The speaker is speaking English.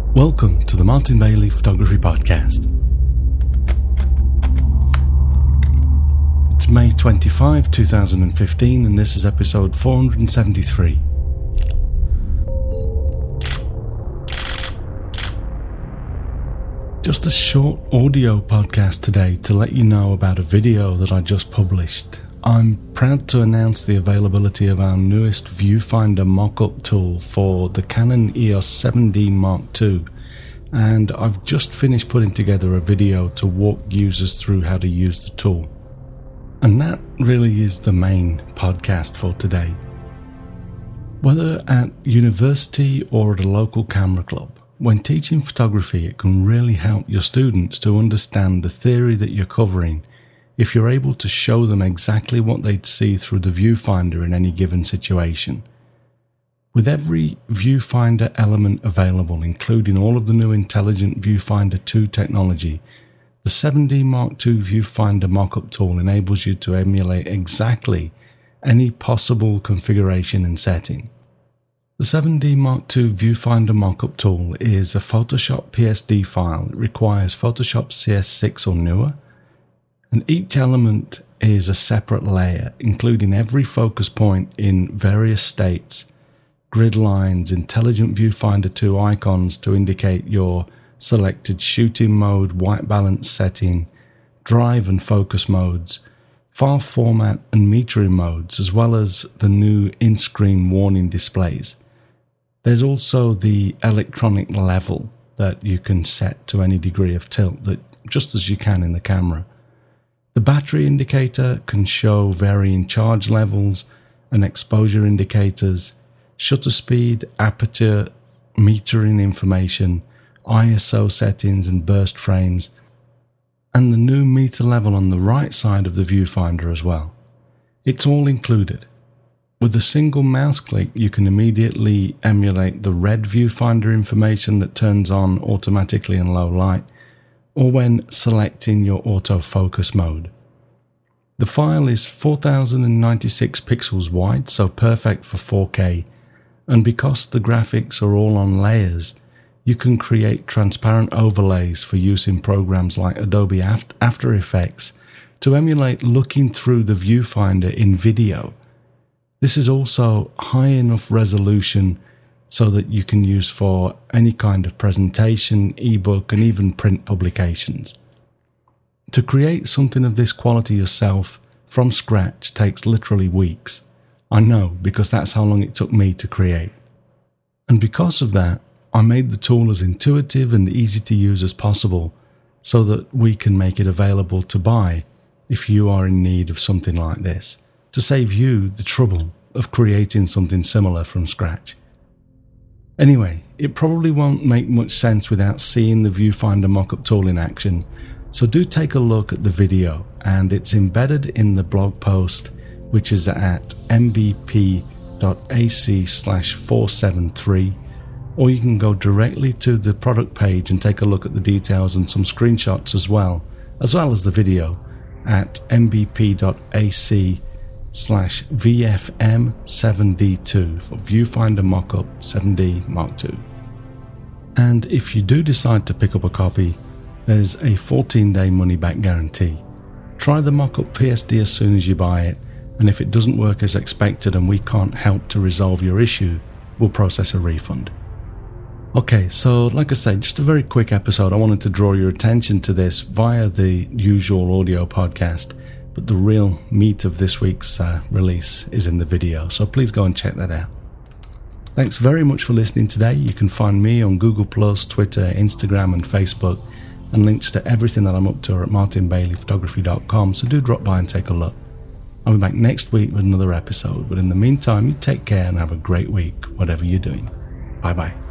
Welcome to the Martin Bailey Photography Podcast. It's May 25, 2015, and this is episode 473. Just a short audio podcast today to let you know about a video that I just published. I'm proud to announce the availability of our newest viewfinder mock-up tool for the Canon EOS 7D Mark II, and I've just finished putting together a video to walk users through how to use the tool. And that really is the main podcast for today. Whether at university or at a local camera club, when teaching photography, it can really help your students to understand the theory that you're covering if you're able to show them exactly what they'd see through the viewfinder in any given situation. With every viewfinder element available, including all of the new Intelligent Viewfinder 2 technology, the 7D Mark II viewfinder mock-up tool enables you to emulate exactly any possible configuration and setting. The 7D Mark II viewfinder mock-up tool is a Photoshop PSD file. It requires Photoshop CS6 or newer, and each element is a separate layer, including every focus point in various states, grid lines, Intelligent Viewfinder 2 icons to indicate your selected shooting mode, white balance setting, drive and focus modes, file format and metering modes, as well as the new in-screen warning displays. There's also the electronic level that you can set to any degree of tilt, that just as you can in the camera. The battery indicator can show varying charge levels and exposure indicators, shutter speed, aperture, metering information, ISO settings and burst frames, and the new meter level on the right side of the viewfinder as well. It's all included. With a single mouse click, you can immediately emulate the red viewfinder information that turns on automatically in low light, or when selecting your autofocus mode. The file is 4096 pixels wide, so perfect for 4K, and because the graphics are all on layers, you can create transparent overlays for use in programs like Adobe After Effects to emulate looking through the viewfinder in video. This is also high enough resolution so that you can use for any kind of presentation, ebook, and even print publications. To create something of this quality yourself from scratch takes literally weeks. I know, because that's how long it took me to create. And because of that, I made the tool as intuitive and easy to use as possible so that we can make it available to buy if you are in need of something like this, to save you the trouble of creating something similar from scratch. Anyway, it probably won't make much sense without seeing the viewfinder mock-up tool in action, so do take a look at the video, and it's embedded in the blog post, which is at mbp.ac/473, or you can go directly to the product page and take a look at the details and some screenshots as well as the video at mbp.ac/VFM7D2 for Viewfinder Mockup 7D Mark II. And if you do decide to pick up a copy, there's a 14-day money-back guarantee. Try the Mockup PSD as soon as you buy it, and if it doesn't work as expected and we can't help to resolve your issue, we'll process a refund. Okay, so like I said, just a very quick episode. I wanted to draw your attention to this via the usual audio podcast, but the real meat of this week's release is in the video, so please go and check that out. Thanks very much for listening today. You can find me on Google+, Twitter, Instagram and Facebook, and links to everything that I'm up to are at martinbaileyphotography.com, so do drop by and take a look. I'll be back next week with another episode, but in the meantime, you take care and have a great week, whatever you're doing. Bye-bye.